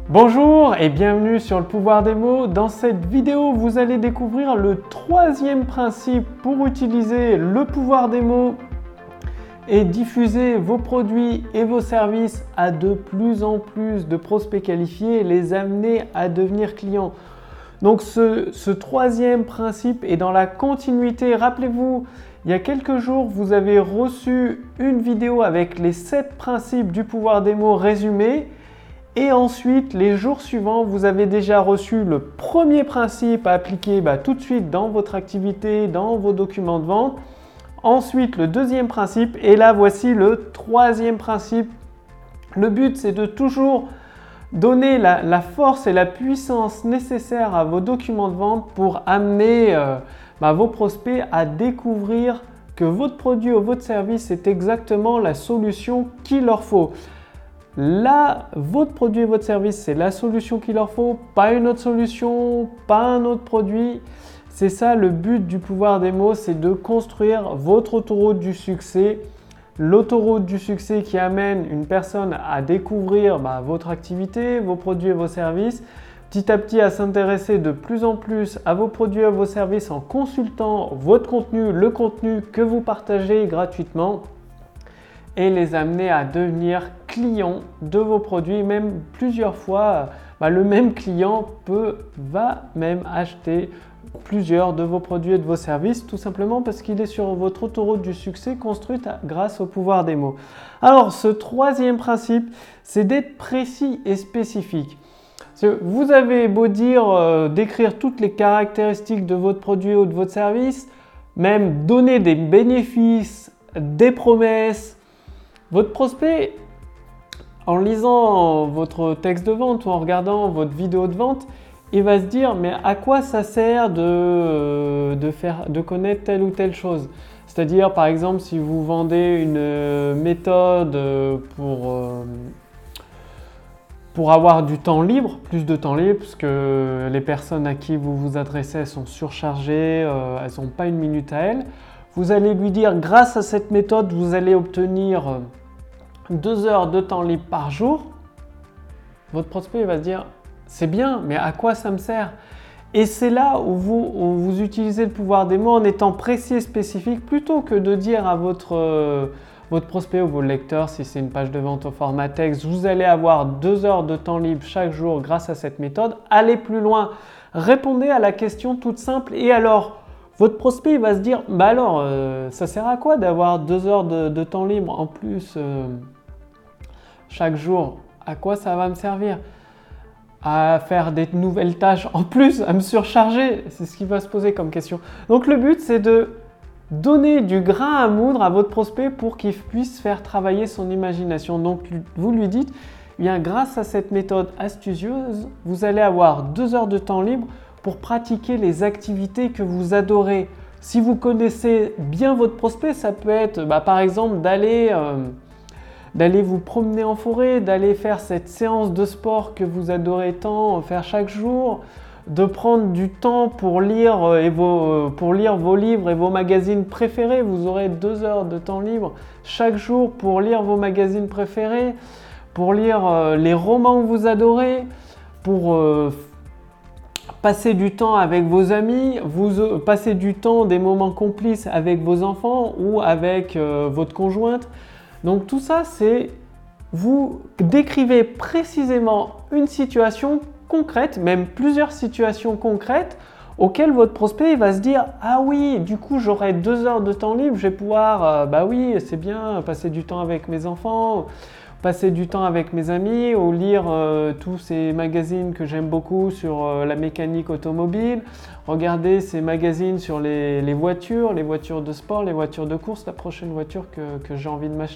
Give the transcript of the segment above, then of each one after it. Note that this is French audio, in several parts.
Bonjour et bienvenue sur le pouvoir des mots. Dans cette vidéo, vous allez découvrir le troisième principe pour utiliser le pouvoir des mots et diffuser vos produits et vos services à de plus en plus de prospects qualifiés et les amener à devenir clients. Donc ce troisième principe est dans la continuité. Rappelez-vous, il y a quelques jours, vous avez reçu une vidéo avec les 7 principes du pouvoir des mots résumés. Et ensuite, les jours suivants, vous avez déjà reçu le premier principe à appliquer tout de suite dans votre activité, dans vos documents de vente. Ensuite, le deuxième principe. Et là, voici le troisième principe. Le but, c'est de toujours donner la force et la puissance nécessaires à vos documents de vente pour amener vos prospects à découvrir que votre produit ou votre service est exactement la solution qu'il leur faut. Là, votre produit et votre service, c'est la solution qu'il leur faut, pas une autre solution, pas un autre produit. C'est ça le but du pouvoir des mots, c'est de construire votre autoroute du succès. L'autoroute du succès qui amène une personne à découvrir votre activité, vos produits et vos services, petit à petit à s'intéresser de plus en plus à vos produits et à vos services en consultant votre contenu, le contenu que vous partagez gratuitement et les amener à devenir clients de vos produits. Même plusieurs fois, le même client va même acheter plusieurs de vos produits et de vos services, tout simplement parce qu'il est sur votre autoroute du succès construite grâce au pouvoir des mots. Alors, ce troisième principe, c'est d'être précis et spécifique. Vous avez beau dire, décrire toutes les caractéristiques de votre produit ou de votre service, même donner des bénéfices, des promesses. Votre prospect, en lisant votre texte de vente ou en regardant votre vidéo de vente, il va se dire mais à quoi ça sert de connaître telle ou telle chose? C'est-à-dire par exemple si vous vendez une méthode pour avoir du temps libre, plus de temps libre, parce que les personnes à qui vous vous adressez sont surchargées, elles n'ont pas une minute à elles. Vous allez lui dire grâce à cette méthode, vous allez obtenir 2 heures de temps libre par jour. Votre prospect va se dire c'est bien, mais à quoi ça me sert? Et c'est là où vous utilisez le pouvoir des mots en étant précis et spécifique plutôt que de dire à votre prospect ou vos lecteurs, si c'est une page de vente au format texte, vous allez avoir 2 heures de temps libre chaque jour grâce à cette méthode. Allez plus loin, répondez à la question toute simple et alors votre prospect il va se dire ça sert à quoi d'avoir 2 heures de temps libre en plus chaque jour? À quoi ça va me servir? À faire des nouvelles tâches en plus, à me surcharger? C'est ce qui va se poser comme question. Donc le but c'est de donner du grain à moudre à votre prospect pour qu'il puisse faire travailler son imagination. Donc vous lui dites, grâce à cette méthode astucieuse, vous allez avoir 2 heures de temps libre pour pratiquer les activités que vous adorez. Si vous connaissez bien votre prospect, ça peut être par exemple d'aller vous promener en forêt, d'aller faire cette séance de sport que vous adorez tant faire chaque jour, de prendre du temps pour lire vos livres et vos magazines préférés. Vous aurez 2 heures de temps libre chaque jour pour lire vos magazines préférés, pour lire les romans que vous adorez, pour passer du temps avec vos amis, passer du temps, des moments complices avec vos enfants ou avec votre conjointe. Donc tout ça, c'est vous décrivez précisément une situation concrète, même plusieurs situations concrètes auxquelles votre prospect va se dire « Ah oui, du coup j'aurai 2 heures de temps libre, je vais pouvoir, oui, c'est bien, passer du temps avec mes enfants, passer du temps avec mes amis ou lire tous ces magazines que j'aime beaucoup sur la mécanique automobile, regarder ces magazines sur les voitures de sport, les voitures de course, la prochaine voiture que j'ai envie de m'acheter. »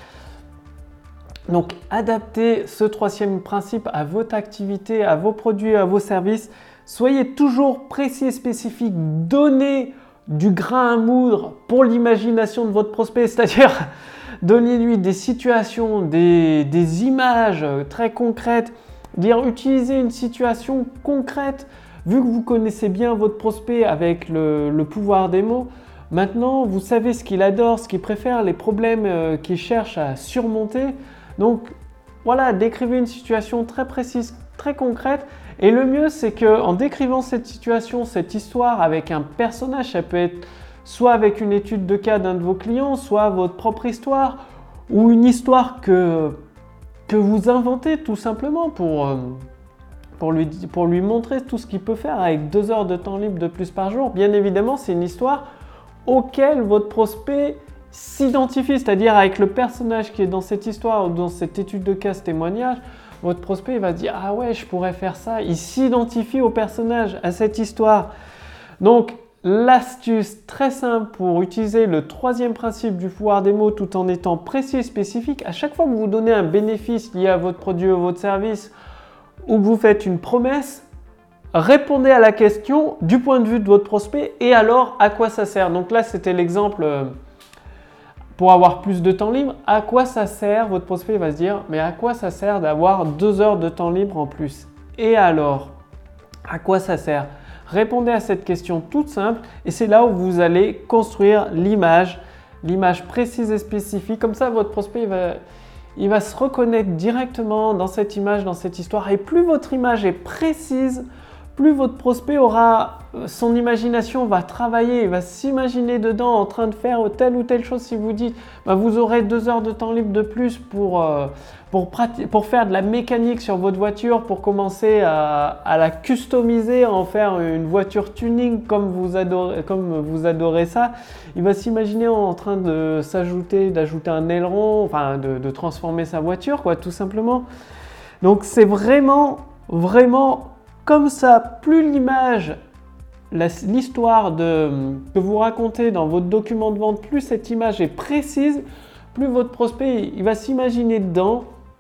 Donc, adaptez ce troisième principe à votre activité, à vos produits, à vos services. Soyez toujours précis et spécifique. Donnez du grain à moudre pour l'imagination de votre prospect, c'est-à-dire donnez-lui des situations, des images très concrètes. Utilisez une situation concrète. Vu que vous connaissez bien votre prospect avec le pouvoir des mots, maintenant vous savez ce qu'il adore, ce qu'il préfère, les problèmes qu'il cherche à surmonter. Donc voilà, décrivez une situation très précise, très concrète. Et le mieux, c'est qu'en décrivant cette situation, cette histoire avec un personnage, ça peut être soit avec une étude de cas d'un de vos clients, soit votre propre histoire, ou une histoire que vous inventez tout simplement pour lui montrer tout ce qu'il peut faire avec 2 heures de temps libre de plus par jour. Bien évidemment, c'est une histoire auquel votre prospect s'identifie, c'est-à-dire avec le personnage qui est dans cette histoire ou dans cette étude de cas, ce témoignage, votre prospect va se dire « Ah ouais, je pourrais faire ça ». Il s'identifie au personnage, à cette histoire. Donc, l'astuce très simple pour utiliser le 3e principe du pouvoir des mots tout en étant précis et spécifique, à chaque fois que vous donnez un bénéfice lié à votre produit ou votre service ou que vous faites une promesse, répondez à la question du point de vue de votre prospect et alors à quoi ça sert. Donc là, c'était l'exemple pour avoir plus de temps libre. À quoi ça sert? Votre prospect va se dire, mais à quoi ça sert d'avoir 2 heures de temps libre en plus? Et alors, à quoi ça sert? Répondez à cette question toute simple et c'est là où vous allez construire l'image précise et spécifique. Comme ça, votre prospect il va se reconnaître directement dans cette image, dans cette histoire. Et plus votre image est précise, plus votre prospect aura, son imagination va travailler, il va s'imaginer dedans en train de faire telle ou telle chose. Si vous dites, vous aurez 2 heures de temps libre de plus pour faire de la mécanique sur votre voiture, pour commencer à la customiser, à en faire une voiture tuning comme vous adorez ça, il va s'imaginer en train d'ajouter un aileron, enfin de transformer sa voiture, quoi, tout simplement. Donc c'est vraiment comme ça, plus l'image, l'histoire que vous racontez dans votre document de vente, plus cette image est précise, plus votre prospect il va s'imaginer dedans,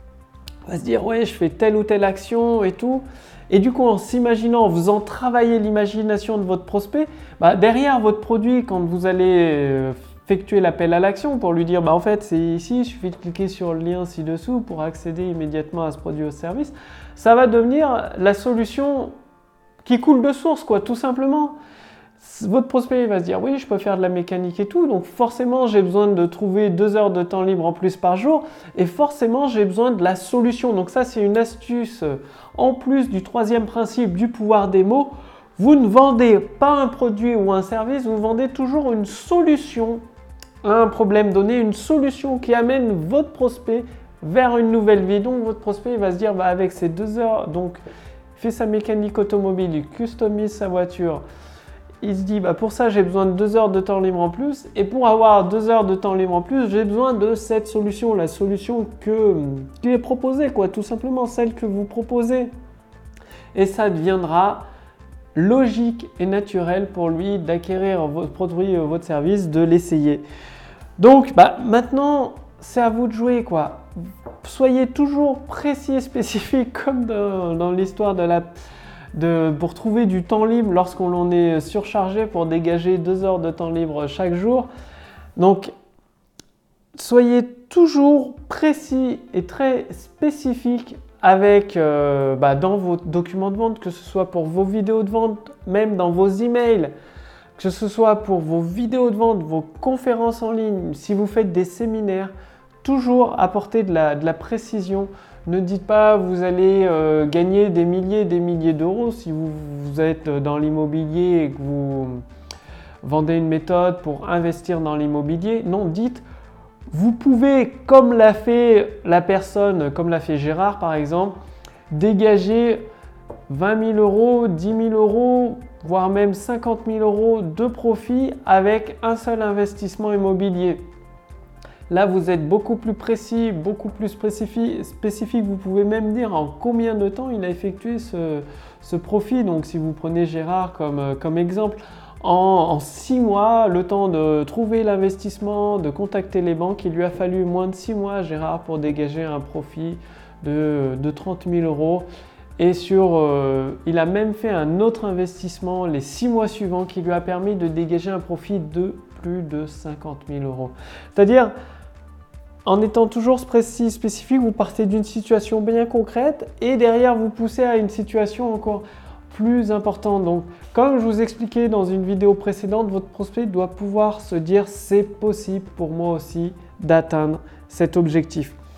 va se dire ouais je fais telle ou telle action et tout. Et du coup en s'imaginant, en faisant travailler l'imagination de votre prospect, derrière votre produit quand vous allez effectuer l'appel à l'action pour lui dire en fait c'est ici, il suffit de cliquer sur le lien ci-dessous pour accéder immédiatement à ce produit ou service, ça va devenir la solution qui coule de source, quoi, tout simplement. Votre prospect va se dire oui je peux faire de la mécanique et tout, donc forcément j'ai besoin de trouver 2 heures de temps libre en plus par jour et forcément j'ai besoin de la solution. Donc ça c'est une astuce en plus du 3e principe du pouvoir des mots. Vous ne vendez pas un produit ou un service, vous vendez toujours une solution à un problème donné, une solution qui amène votre prospect vers une nouvelle vie. Donc votre prospect va se dire avec ces 2 heures, donc il fait sa mécanique automobile, il customise sa voiture, il se dit pour ça j'ai besoin de 2 heures de temps libre en plus et pour avoir 2 heures de temps libre en plus j'ai besoin de cette solution, la solution qui est proposée, quoi, tout simplement celle que vous proposez. Et ça deviendra logique et naturel pour lui d'acquérir votre produit ou votre service, de l'essayer. Donc maintenant c'est à vous de jouer, quoi. Soyez toujours précis et spécifique comme dans l'histoire pour trouver du temps libre lorsqu'on en est surchargé, pour dégager 2 heures de temps libre chaque jour. Donc soyez toujours précis et très spécifique avec dans vos documents de vente, que ce soit pour vos vidéos de vente, même dans vos emails, que ce soit pour vos vidéos de vente, vos conférences en ligne, si vous faites des séminaires, toujours apporter de la précision. Ne dites pas vous allez gagner des milliers d'euros si vous êtes dans l'immobilier et que vous vendez une méthode pour investir dans l'immobilier. Non, dites vous pouvez, comme l'a fait la personne, comme l'a fait Gérard par exemple, dégager 20 000 euros, 10 000 euros, voire même 50 000 euros de profit avec un seul investissement immobilier. Là, vous êtes beaucoup plus précis, beaucoup plus spécifique. Vous pouvez même dire en combien de temps il a effectué ce profit. Donc, si vous prenez Gérard comme exemple, en 6 mois, le temps de trouver l'investissement, de contacter les banques, il lui a fallu moins de 6 mois à Gérard pour dégager un profit de 30 000 euros. Et il a même fait un autre investissement les 6 mois suivants qui lui a permis de dégager un profit de plus de 50 000 euros. C'est-à-dire, en étant toujours précis, spécifique, vous partez d'une situation bien concrète et derrière vous poussez à une situation encore plus importante. Donc, comme je vous expliquais dans une vidéo précédente, votre prospect doit pouvoir se dire c'est possible pour moi aussi d'atteindre cet objectif.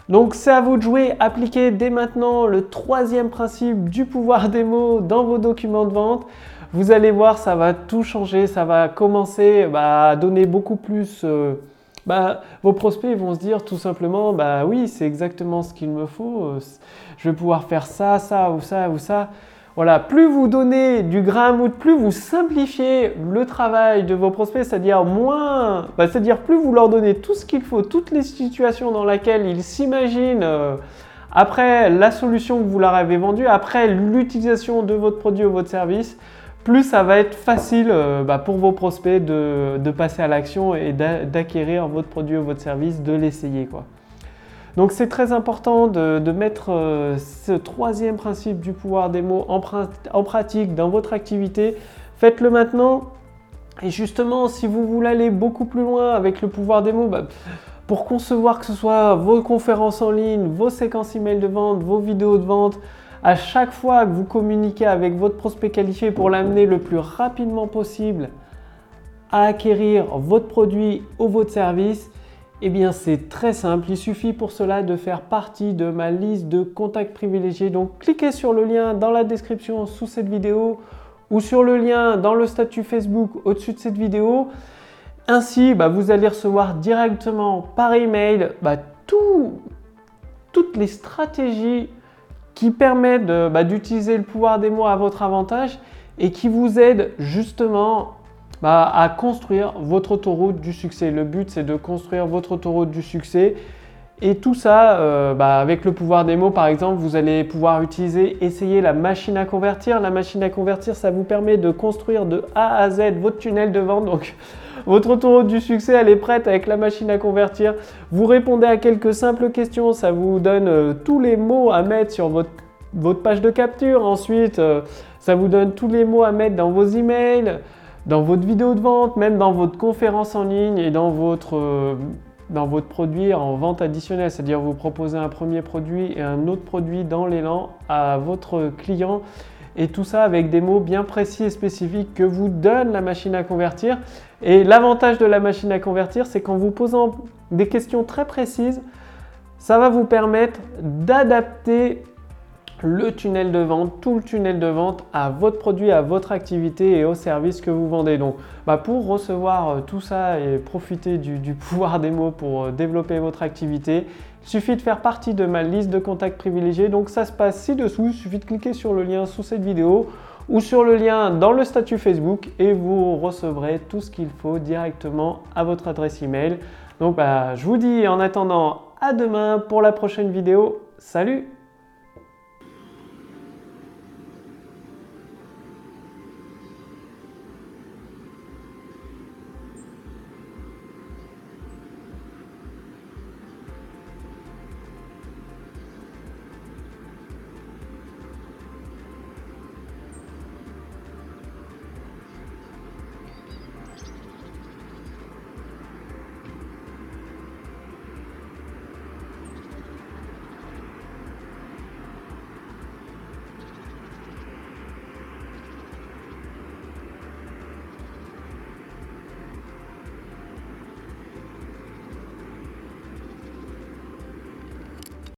Donc c'est à vous de jouer, appliquez dès maintenant le troisième principe du pouvoir des mots dans vos documents de vente. Vous allez voir, ça va tout changer, ça va commencer à donner beaucoup plus. Vos prospects vont se dire tout simplement, oui, c'est exactement ce qu'il me faut, je vais pouvoir faire ça, ça ou ça ou ça. Voilà, plus vous donnez du grain à moudre, plus vous simplifiez le travail de vos prospects, c'est-à-dire plus vous leur donnez tout ce qu'il faut, toutes les situations dans lesquelles ils s'imaginent après la solution que vous leur avez vendue, après l'utilisation de votre produit ou votre service, plus ça va être facile pour vos prospects de passer à l'action et d'acquérir votre produit ou votre service, de l'essayer, quoi. Donc c'est très important de mettre ce troisième principe du pouvoir des mots en pratique dans votre activité. Faites-le maintenant. Et justement, si vous voulez aller beaucoup plus loin avec le pouvoir des mots, pour concevoir que ce soit vos conférences en ligne, vos séquences email de vente, vos vidéos de vente, à chaque fois que vous communiquez avec votre prospect qualifié pour l'amener le plus rapidement possible à acquérir votre produit ou votre service, eh bien c'est très simple, il suffit pour cela de faire partie de ma liste de contacts privilégiés. Donc cliquez sur le lien dans la description sous cette vidéo ou sur le lien dans le statut Facebook au-dessus de cette vidéo. Ainsi, vous allez recevoir directement par email toutes les stratégies qui permettent d'utiliser le pouvoir des mots à votre avantage et qui vous aident justement à construire votre autoroute du succès. Le but, c'est de construire votre autoroute du succès. Et tout ça, avec le pouvoir des mots, par exemple, vous allez pouvoir essayer la machine à convertir. La machine à convertir, ça vous permet de construire de A à Z votre tunnel de vente. Donc, votre autoroute du succès, elle est prête avec la machine à convertir. Vous répondez à quelques simples questions. Ça vous donne tous les mots à mettre sur votre page de capture. Ensuite, ça vous donne tous les mots à mettre dans vos emails, dans votre vidéo de vente, même dans votre conférence en ligne et dans votre produit en vente additionnelle. C'est-à-dire vous proposez un premier produit et un autre produit dans l'élan à votre client. Et tout ça avec des mots bien précis et spécifiques que vous donne la machine à convertir. Et l'avantage de la machine à convertir, c'est qu'en vous posant des questions très précises, ça va vous permettre d'adapter le tunnel de vente, tout le tunnel de vente à votre produit, à votre activité et au service que vous vendez. Donc, pour recevoir tout ça et profiter du pouvoir des mots pour développer votre activité, il suffit de faire partie de ma liste de contacts privilégiés. Donc, ça se passe ci-dessous. Il suffit de cliquer sur le lien sous cette vidéo ou sur le lien dans le statut Facebook et vous recevrez tout ce qu'il faut directement à votre adresse email. Donc, je vous dis en attendant à demain pour la prochaine vidéo. Salut!